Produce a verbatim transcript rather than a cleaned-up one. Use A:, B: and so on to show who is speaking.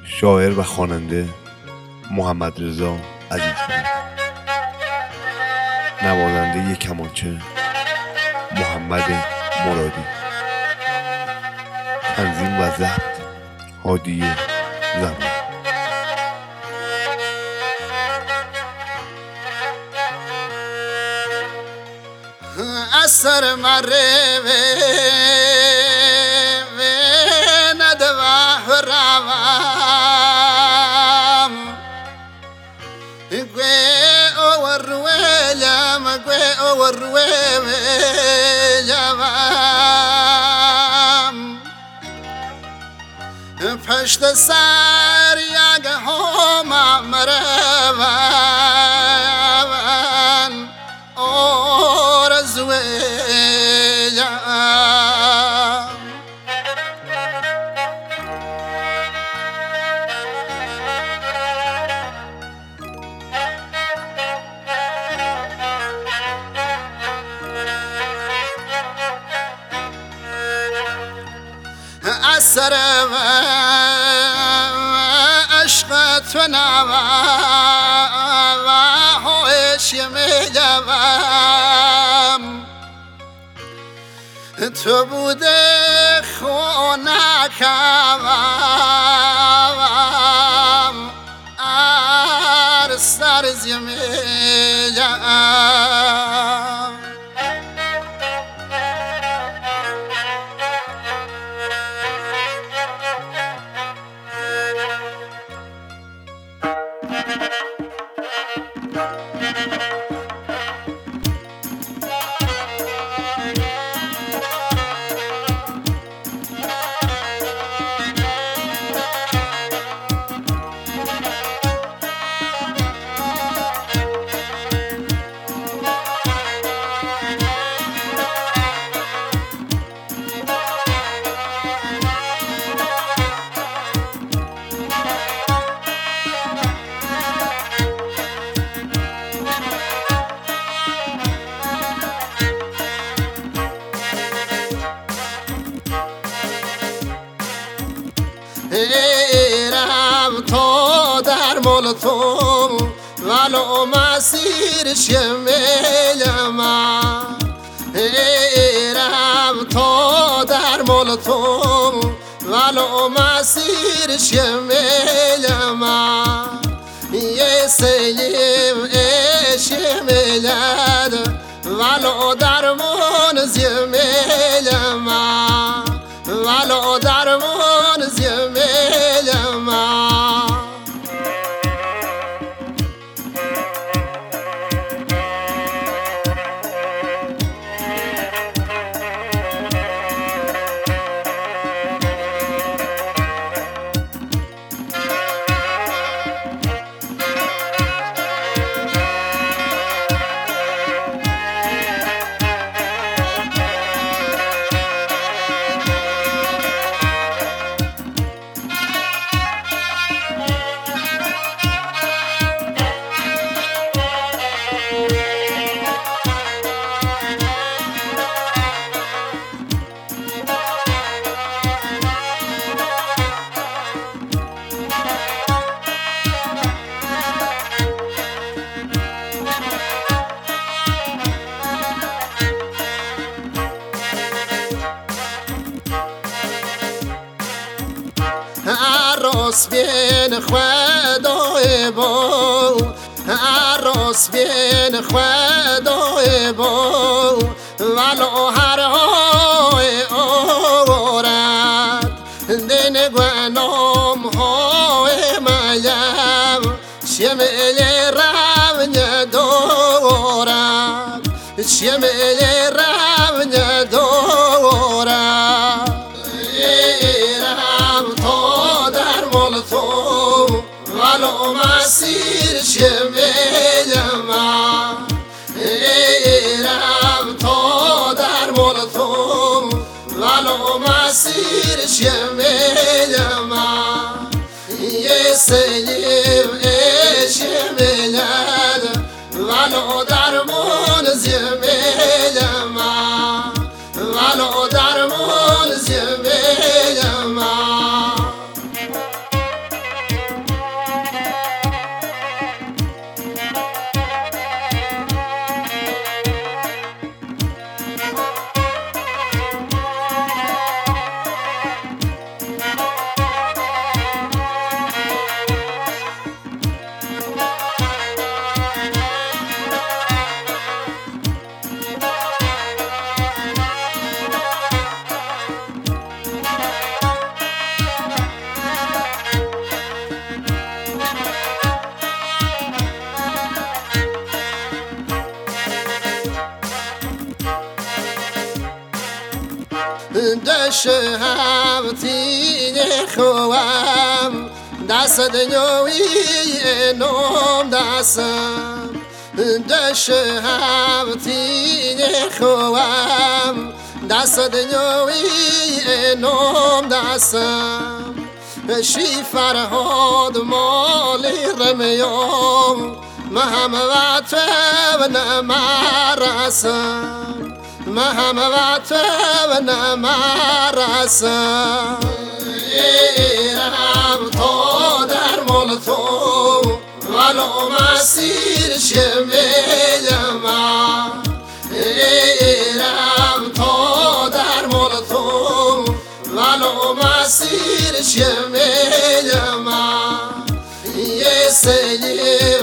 A: شاعر و خواننده محمدرضا عزیزپور، نوازنده کمانچه محمد مرادی، تنظیم و ضبط هادی زمان.
B: اثر مره و ندوه روام گوی اور ویلم گوی اور ویلم پشت سر یک هم مروان اثر و عشق تو نوا و هوش میگم تو بوده خونکم ار سر زمیم ایرم تو در مول تو ولو مسیر شمیلم ایرم تو در مول تو ولو مسیر شمیلم یه سیلیم شمیلد ولو درمون زمیلم ولو درمون زمیلم عروس بین خدای بو عروس بین خدای بو ولو هر های آورد دین گنام های میم شمل رون دورد شمل رون دورد ولو مسیر شمیلم ایرم تو در مول تو ولو مسیر شمیلم یه سیلیم شمیلد ولو درمون زمیلم ولو درمون زمیلم دشم تینه خوام دست دنیوی نام دستم دشم تینه خوام دست دنیوی نام دستم شی فرهاد مالی رمیام مهم وقت و نمارسم مهم وقت و نمارسم ایرم تا در مال تو ولو مسیر شمیلم ایرم تا در مال تو ولو مسیر شمیلم یه سیلی